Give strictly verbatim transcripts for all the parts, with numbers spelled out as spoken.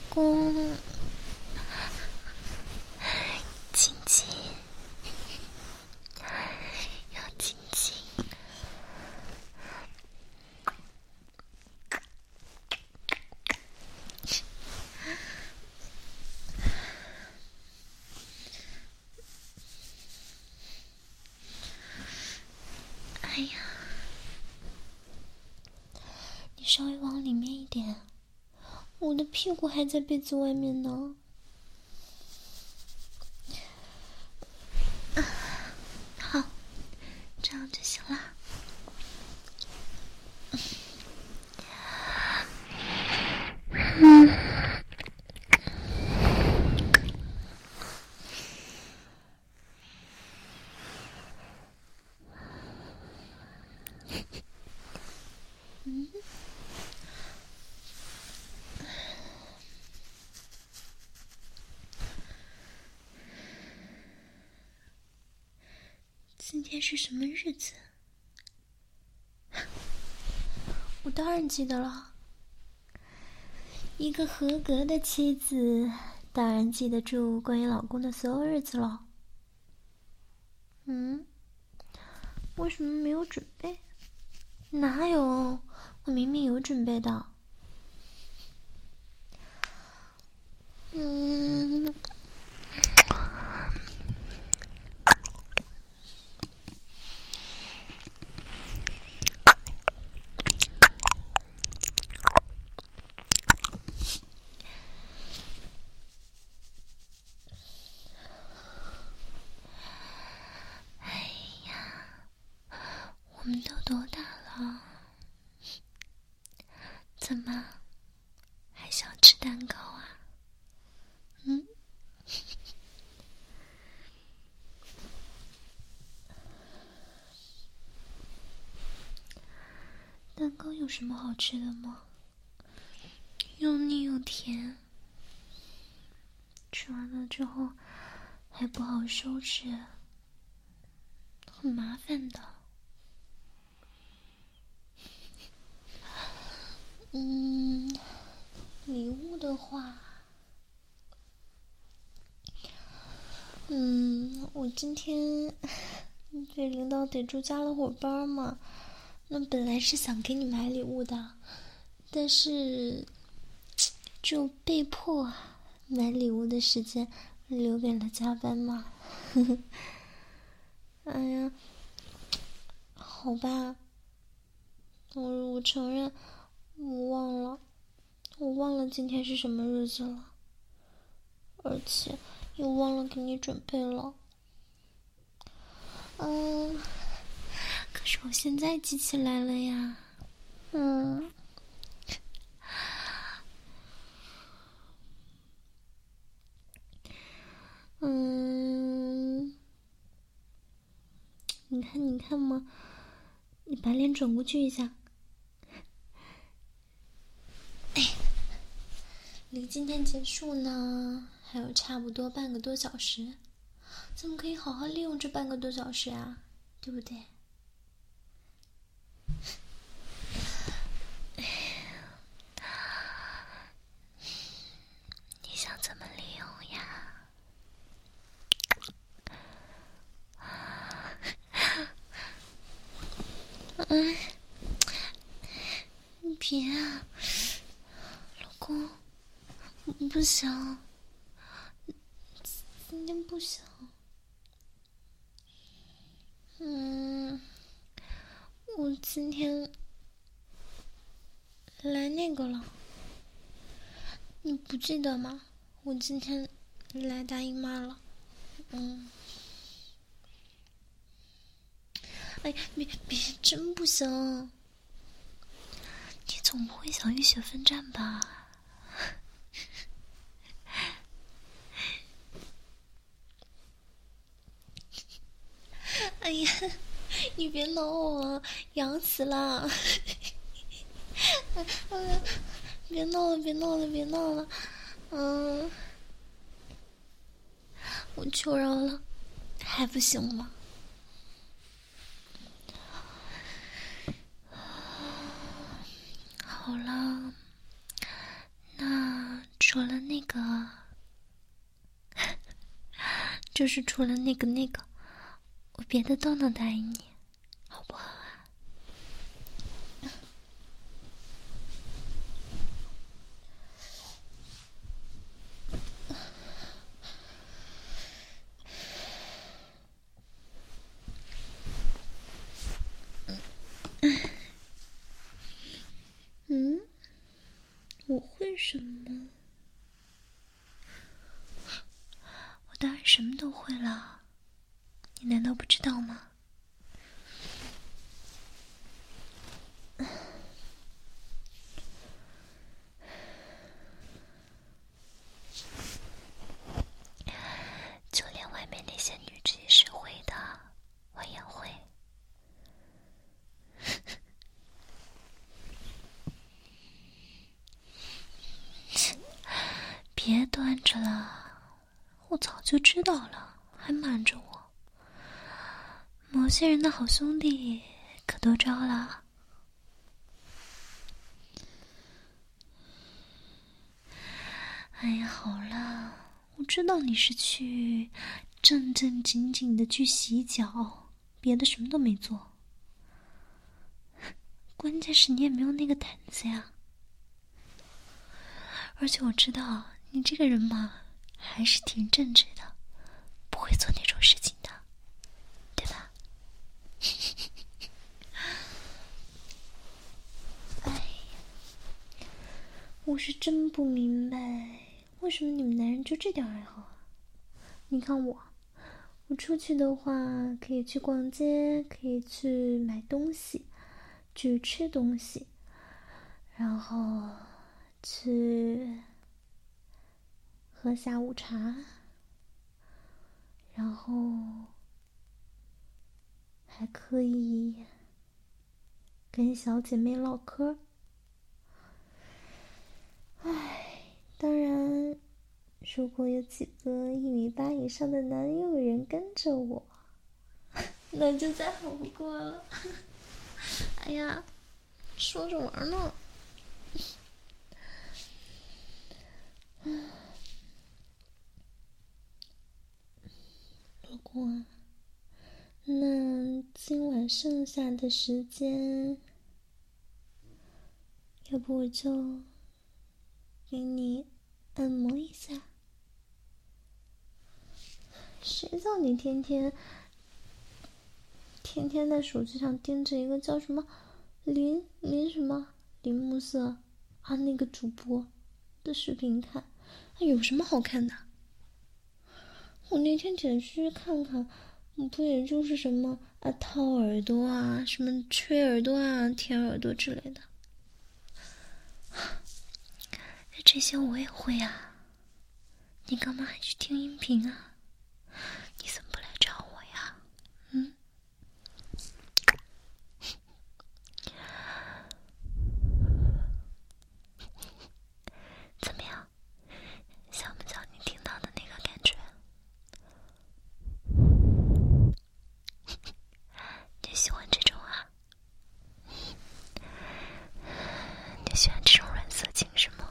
公，亲亲，要亲亲。哎呀，你稍微往里面一点，我的屁股还在被子外面呢。好，这样就行了。嗯。嗯。今天是什么日子？我当然记得了。一个合格的妻子，当然记得住关于老公的所有日子了。嗯？为什么没有准备？哪有？我明明有准备的。嗯。哎呀，我们都多大了？怎么还想吃蛋糕啊？嗯？蛋糕有什么好吃的吗？又腻又甜，吃完了之后还不好收拾，很麻烦的。嗯，礼物的话，嗯，我今天被领导逮住加了伙班嘛，那本来是想给你买礼物的，但是就被迫买礼物的时间留给了加班嘛。哎呀，好吧，我我承认，我忘了，我忘了今天是什么日子了，而且又忘了给你准备了。嗯，可是我现在记起来了呀。嗯。嗯，你看，你看嘛，你把脸转过去一下。哎，离今天结束呢，还有差不多半个多小时，咱们可以好好利用这半个多小时啊，对不对？你想怎么利用呀？哎，你别啊，老公，不行，今天不行。嗯，我今天来那个了，你不记得吗？我今天来大姨妈了。嗯。哎，别别，真不行！你总不会想浴血奋战吧？哎呀，你别挠我，痒死了！哎呀，别闹了，别闹了，别闹了！嗯，我求饶了，还不行吗？好了，那除了那个，就是除了那个那个，我别的都能答应你，好不好啊？嗯，我会什么？我当然什么都会了，你难道不知道吗？就连外面那些女职业社会的，我也会。别端着了，我早就知道了，还瞒着我。某些人的好兄弟可都招了。哎呀，好了，我知道你是去正正经经的去洗脚，别的什么都没做。关键是你也没有那个胆子呀。而且我知道你这个人嘛，还是挺正直的，不会做那种事情的，对吧？哎，我是真不明白，为什么你们男人就这点爱好啊？你看我，我出去的话，可以去逛街，可以去买东西，去吃东西，然后去喝下午茶，然后还可以跟小姐妹唠嗑。唉，当然，如果有几个一米八以上的男友人跟着我，那就再好不过了。哎呀，说着玩呢。不过，那今晚剩下的时间，要不我就给你按摩一下。谁叫你天天天天在手机上盯着一个叫什么林林什么林木色啊那个主播的视频看，他有什么好看的？我那天点进去看看，不也就是什么啊掏耳朵啊，什么吹耳朵啊，舔耳朵之类的。这些我也会啊，你干嘛还去听音频啊？你怎么不来找我呀？嗯？怎么样？像不像你听到的那个感觉？你喜欢这种啊？你喜欢这种软色情是吗？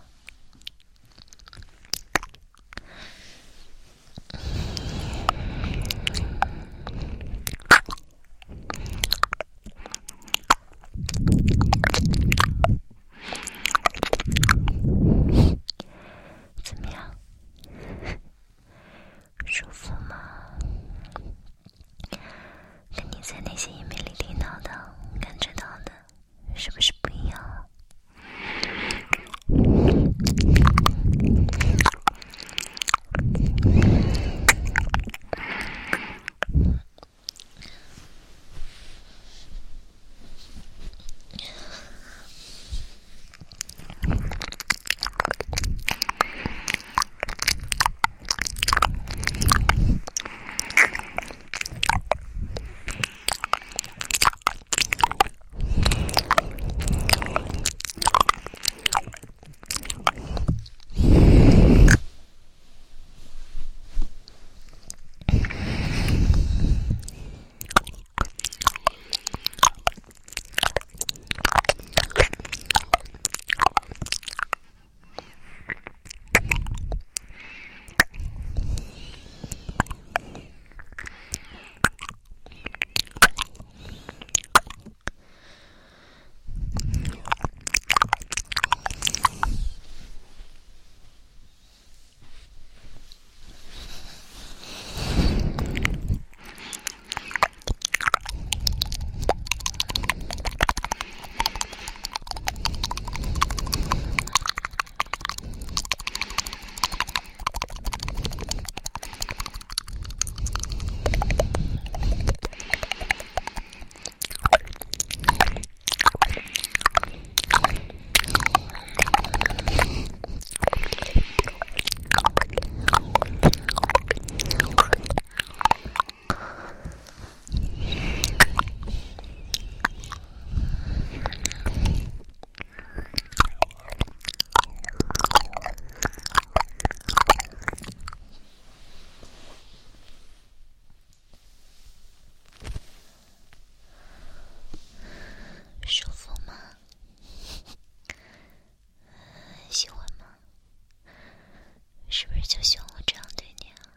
是不是就喜欢我这样对你啊？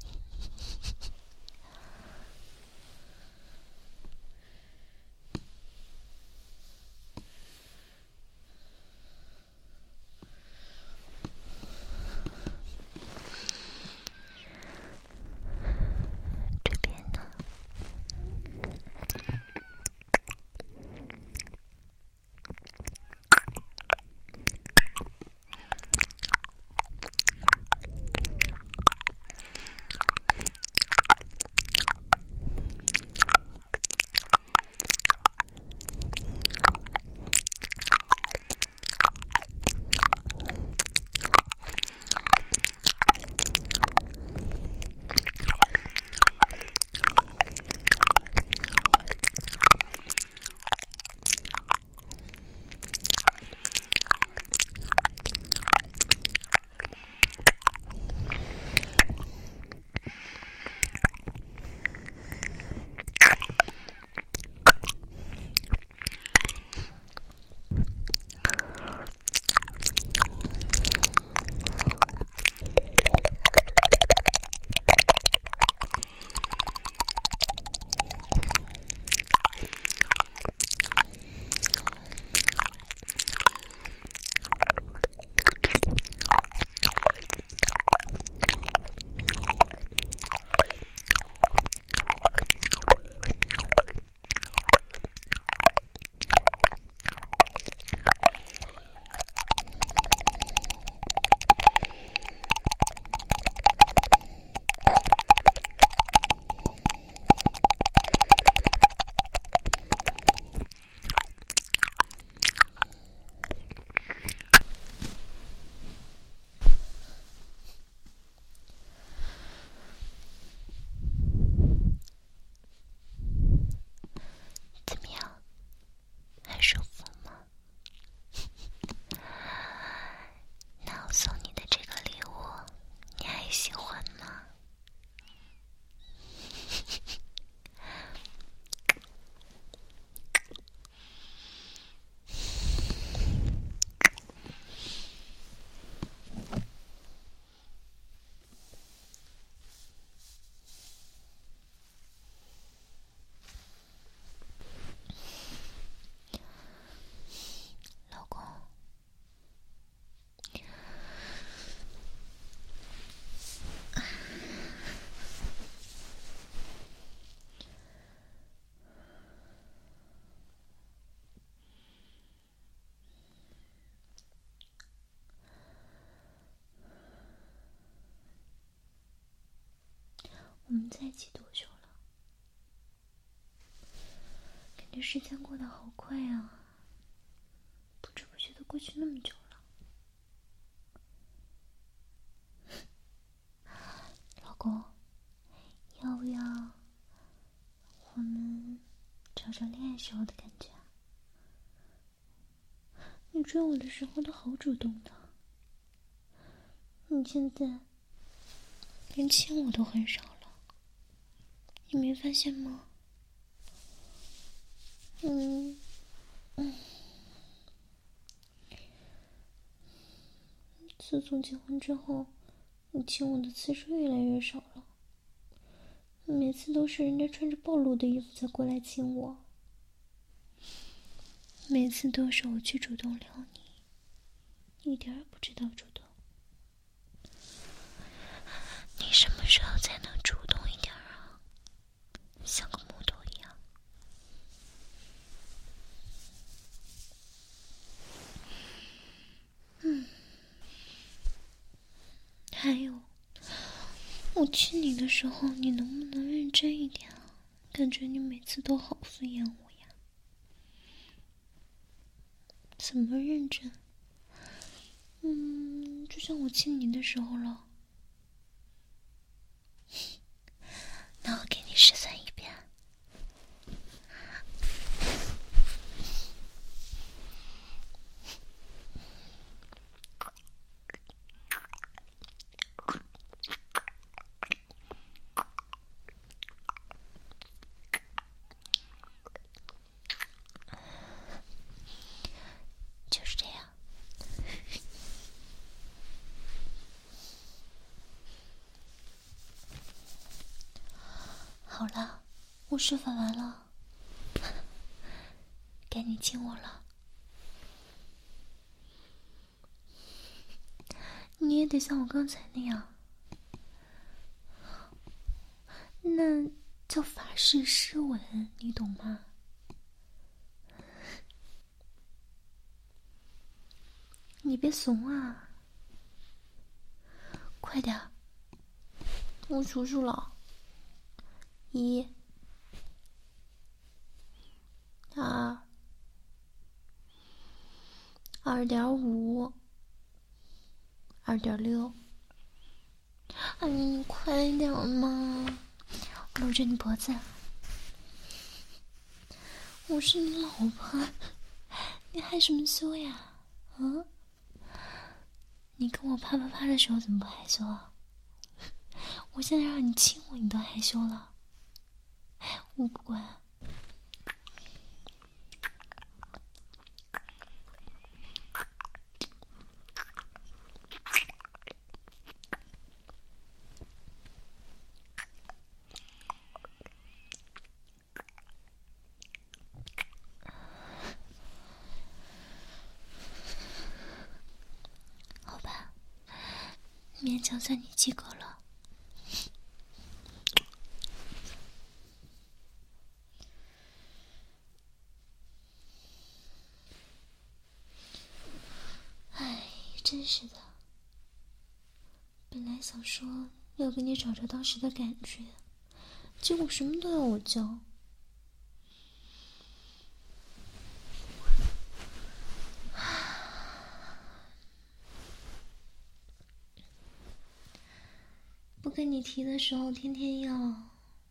这边呢？我们在一起多久了？感觉时间过得好快啊，不知不觉的过去那么久了。老公，要不要我们找找恋爱时候的感觉啊？你追我的时候都好主动的，你现在连亲我都很少了，你没发现吗？嗯嗯，自从结婚之后，你亲我的次数越来越少了，每次都是人家穿着暴露的衣服才过来亲我，每次都是我去主动撩你，一点也不知道主动。你什么时候才能主动一点啊？像个木头一样。嗯，还有，我亲你的时候，你能不能认真一点啊？感觉你每次都好敷衍我呀。怎么认真？嗯，就像我亲你的时候了。那我给你示范一遍。就是这样。 好了，我施法完了，该你亲我了。你也得像我刚才那样，那叫法式湿吻，你懂吗？你别怂啊，快点，我数数了，一、二、二点五、二点六。哎，你快点嘛，搂着你脖子。我是你老婆，你害什么羞呀？啊？你跟我啪啪啪的时候怎么不害羞啊？我现在让你亲我，你都害羞了。我不管。好吧，勉强算你及格了。哎，真是的。本来想说要给你找着当时的感觉，结果什么都要我教。不跟你提的时候天天要，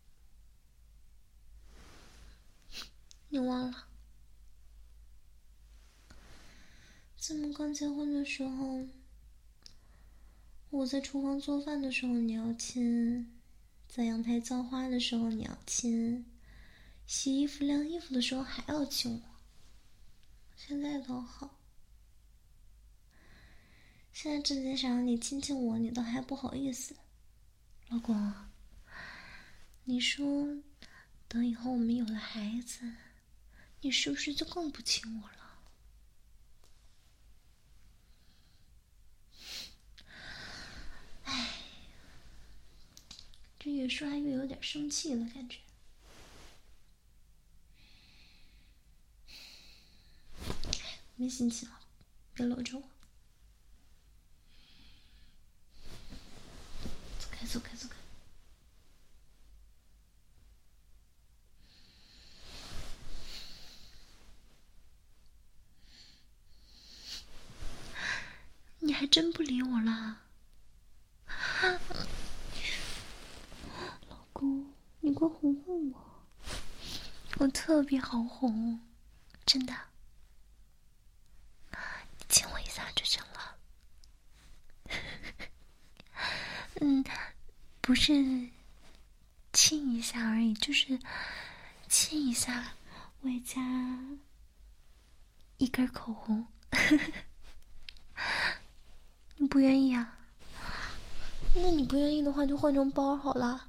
你忘了？咱们刚结婚的时候，我在厨房做饭的时候你要亲，在阳台浇花的时候你要亲，洗衣服晾衣服的时候还要亲我。现在倒好，现在直接想让你亲亲我，你倒还不好意思。老公，你说等以后我们有了孩子，你是不是就更不亲我了？哎，这越说还越有点生气了，感觉。没心情了，别搂着我。走开，走开，走开。你还真不理我了，老公，你快哄哄我，我特别好哄，真的。你亲我一下就成了。嗯，不是亲一下而已，就是亲一下，外加一根口红。你不愿意啊？那你不愿意的话，就换成包好了。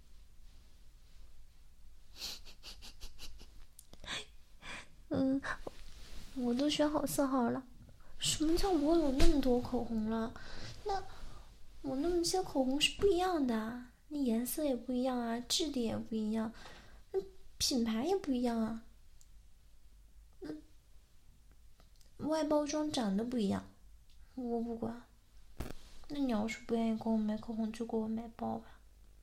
嗯，我都选好色号了。什么叫我有那么多口红了？那我那么些口红是不一样的，那颜色也不一样啊，质地也不一样，那品牌也不一样啊，嗯，外包装长得不一样，我不管。那你要是不愿意给我买口红，就给我买包吧。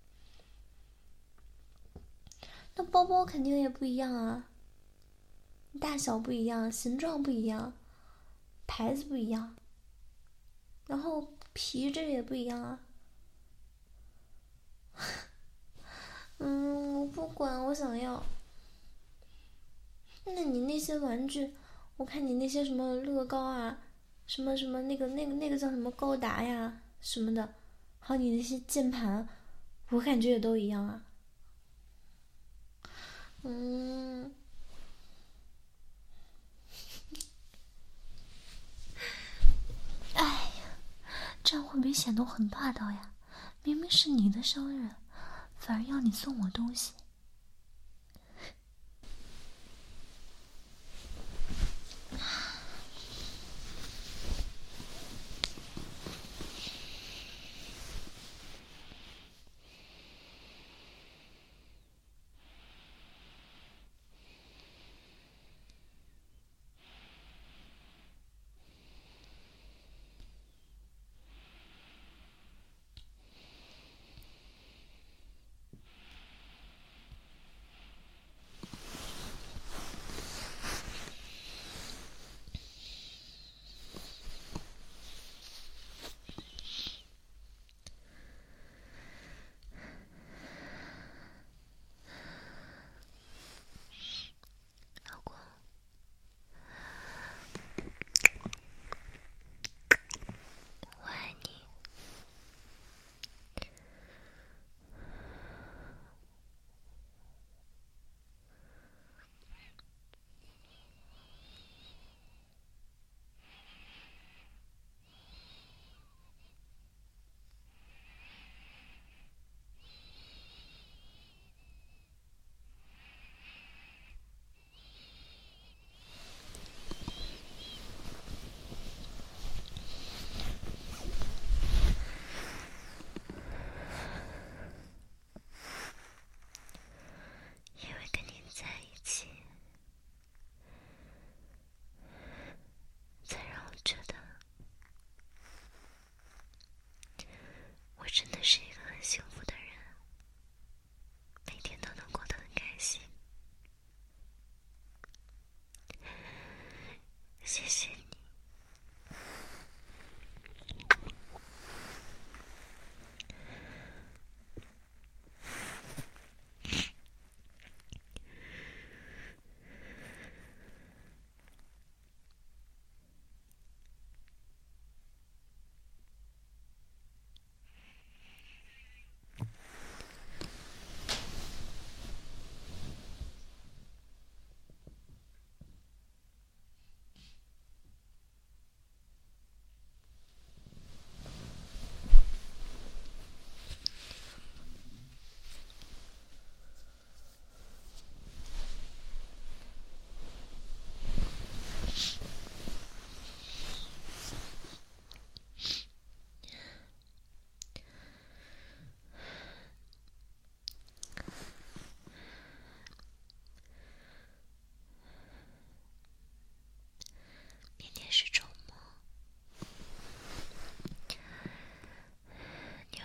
那包包肯定也不一样啊，大小不一样，形状不一样，牌子不一样，然后皮质也不一样啊。嗯，我不管，我想要。那你那些玩具，我看你那些什么乐高啊，什么什么那个那个那个叫什么高达呀什么的，还有你那些键盘，我感觉也都一样啊。嗯，哎呀，这样会不会显得我很霸道呀？明明是你的生日，反而要你送我东西，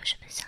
什么想